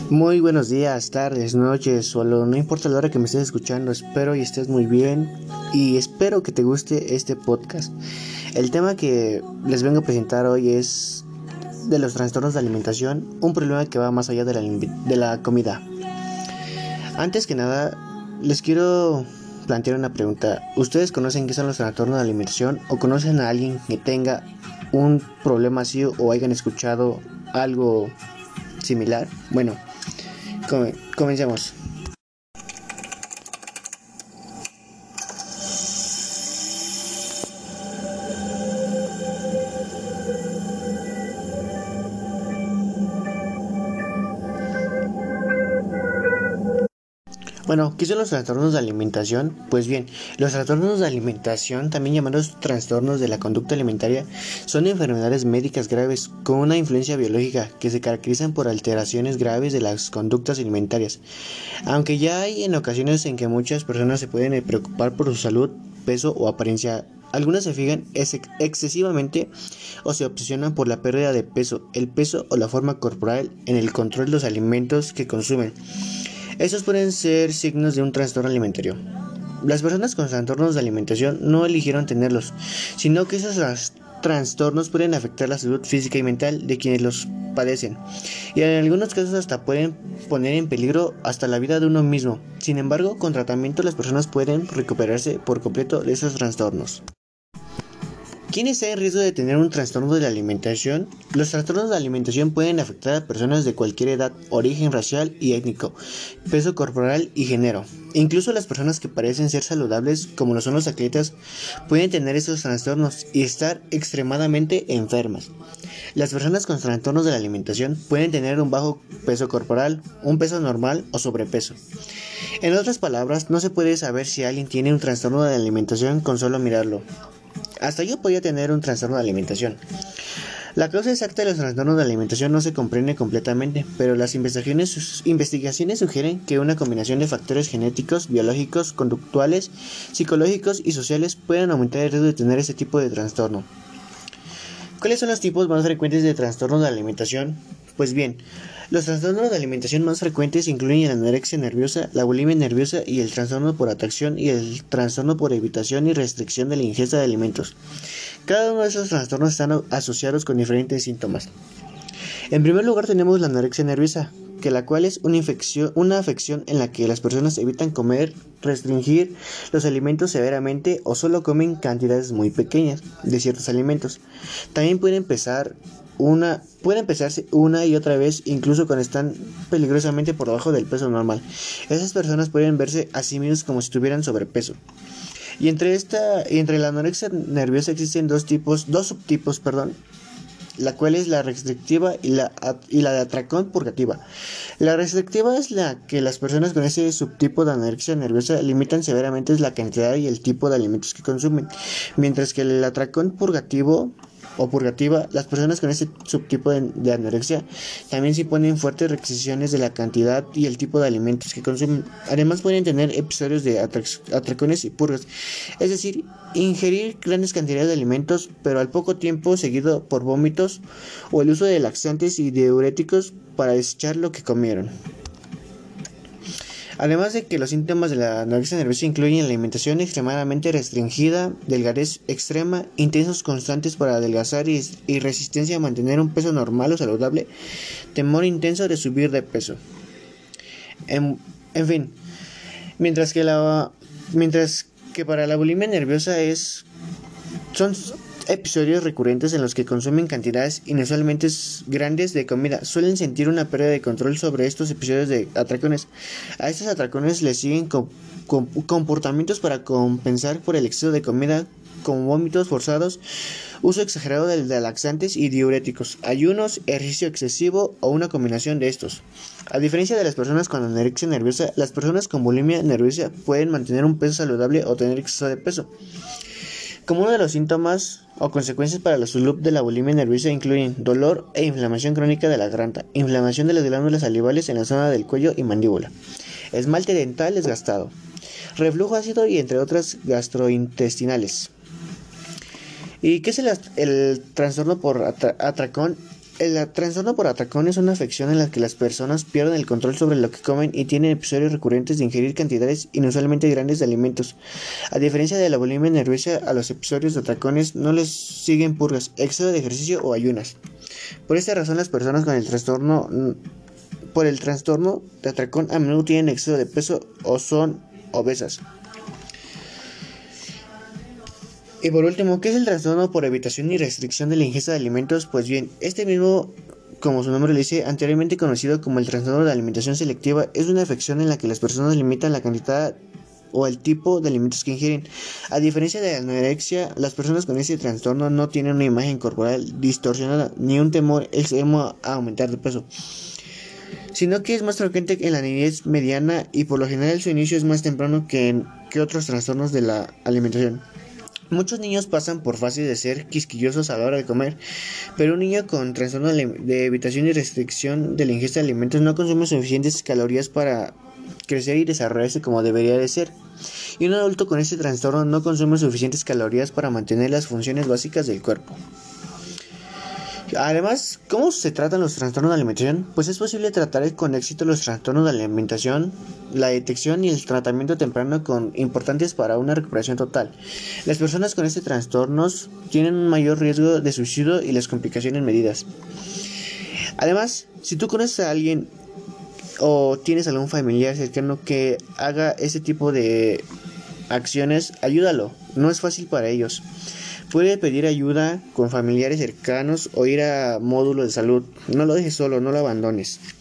Muy buenos días, tardes, noches, solo no importa la hora que me estés escuchando, espero y estés muy bien y espero que te guste este podcast. El tema que les vengo a presentar hoy es de los trastornos de alimentación, un problema que va más allá de la comida. Antes que nada, les quiero plantear una pregunta. ¿Ustedes conocen qué son los trastornos de alimentación o conocen a alguien que tenga un problema así o hayan escuchado algo similar? Bueno, comencemos. Bueno, ¿qué son los trastornos de alimentación? Pues bien, los trastornos de alimentación, también llamados trastornos de la conducta alimentaria, son enfermedades médicas graves con una influencia biológica que se caracterizan por alteraciones graves de las conductas alimentarias. Aunque ya hay en ocasiones en que muchas personas se pueden preocupar por su salud, peso o apariencia, algunas se fijan excesivamente o se obsesionan por la pérdida de peso, el peso o la forma corporal en el control de los alimentos que consumen. Estos pueden ser signos de un trastorno alimentario. Las personas con trastornos de alimentación no eligieron tenerlos, sino que esos trastornos pueden afectar la salud física y mental de quienes los padecen, y en algunos casos hasta pueden poner en peligro hasta la vida de uno mismo. Sin embargo, con tratamiento las personas pueden recuperarse por completo de esos trastornos. ¿Quién está en riesgo de tener un trastorno de la alimentación? Los trastornos de alimentación pueden afectar a personas de cualquier edad, origen racial y étnico, peso corporal y género. Incluso las personas que parecen ser saludables, como lo son los atletas, pueden tener esos trastornos y estar extremadamente enfermas. Las personas con trastornos de la alimentación pueden tener un bajo peso corporal, un peso normal o sobrepeso. En otras palabras, no se puede saber si alguien tiene un trastorno de alimentación con solo mirarlo. Hasta yo podía tener un trastorno de alimentación. La causa exacta de los trastornos de alimentación no se comprende completamente, pero las investigaciones sugieren que una combinación de factores genéticos, biológicos, conductuales, psicológicos y sociales pueden aumentar el riesgo de tener este tipo de trastorno. ¿Cuáles son los tipos más frecuentes de trastornos de alimentación? Pues bien, los trastornos de alimentación más frecuentes incluyen la anorexia nerviosa, la bulimia nerviosa y el trastorno por atracción y el trastorno por evitación y restricción de la ingesta de alimentos. Cada uno de esos trastornos están asociados con diferentes síntomas. En primer lugar tenemos la anorexia nerviosa, la cual es una afección en la que las personas evitan comer, restringir los alimentos severamente o solo comen cantidades muy pequeñas de ciertos alimentos. También pueden empezarse una y otra vez, incluso cuando están peligrosamente por debajo del peso normal. Esas personas pueden verse a sí mismas como si tuvieran sobrepeso. Y entre la anorexia nerviosa existen dos subtipos, la cual es la restrictiva y la de atracón purgativa. La restrictiva es la que las personas con ese subtipo de anorexia nerviosa limitan severamente la cantidad y el tipo de alimentos que consumen, mientras que el atracón purgativo o purgativa, las personas con ese subtipo de anorexia también sí ponen fuertes restricciones de la cantidad y el tipo de alimentos que consumen. Además pueden tener episodios de atracones y purgas, es decir, ingerir grandes cantidades de alimentos, pero al poco tiempo seguido por vómitos o el uso de laxantes y diuréticos para desechar lo que comieron. Además de que los síntomas de la anorexia nerviosa incluyen alimentación extremadamente restringida, delgadez extrema, intensos constantes para adelgazar y resistencia a mantener un peso normal o saludable, temor intenso de subir de peso. En fin, mientras que para la bulimia nerviosa son episodios recurrentes en los que consumen cantidades inusualmente grandes de comida. Suelen sentir una pérdida de control sobre estos episodios de atracones. A estos atracones les siguen comportamientos para compensar por el exceso de comida, como vómitos forzados, uso exagerado de laxantes y diuréticos, ayunos, ejercicio excesivo o una combinación de estos. A diferencia de las personas con anorexia nerviosa, las personas con bulimia nerviosa pueden mantener un peso saludable o tener exceso de peso. Como uno de los síntomas o consecuencias para la salud de la bulimia nerviosa incluyen dolor e inflamación crónica de la garganta, inflamación de las glándulas salivales en la zona del cuello y mandíbula, esmalte dental desgastado, reflujo ácido y entre otras gastrointestinales. ¿Y qué es el trastorno por atracón El trastorno por atracón es una afección en la que las personas pierden el control sobre lo que comen y tienen episodios recurrentes de ingerir cantidades inusualmente grandes de alimentos. A diferencia de la bulimia nerviosa, a los episodios de atracones no les siguen purgas, exceso de ejercicio o ayunas. Por esta razón, las personas con el trastorno de atracón a menudo tienen exceso de peso o son obesas. Y por último, ¿qué es el trastorno por evitación y restricción de la ingesta de alimentos? Pues bien, este mismo, como su nombre lo dice, anteriormente conocido como el trastorno de alimentación selectiva, es una afección en la que las personas limitan la cantidad o el tipo de alimentos que ingieren. A diferencia de la anorexia, las personas con este trastorno no tienen una imagen corporal distorsionada ni un temor extremo a aumentar de peso, sino que es más frecuente en la niñez mediana y por lo general su inicio es más temprano que otros trastornos de la alimentación. Muchos niños pasan por fases de ser quisquillosos a la hora de comer, pero un niño con trastorno de evitación y restricción de la ingesta de alimentos no consume suficientes calorías para crecer y desarrollarse como debería de ser. Y un adulto con este trastorno no consume suficientes calorías para mantener las funciones básicas del cuerpo. Además, ¿cómo se tratan los trastornos de alimentación? Pues es posible tratar con éxito los trastornos de alimentación, la detección y el tratamiento temprano con importantes para una recuperación total. Las personas con este trastornos tienen un mayor riesgo de suicidio y las complicaciones medidas. Además, si tú conoces a alguien o tienes algún familiar cercano que haga ese tipo de acciones, ayúdalo. No es fácil para ellos. Puede pedir ayuda con familiares cercanos o ir a módulos de salud. No lo dejes solo, no lo abandones.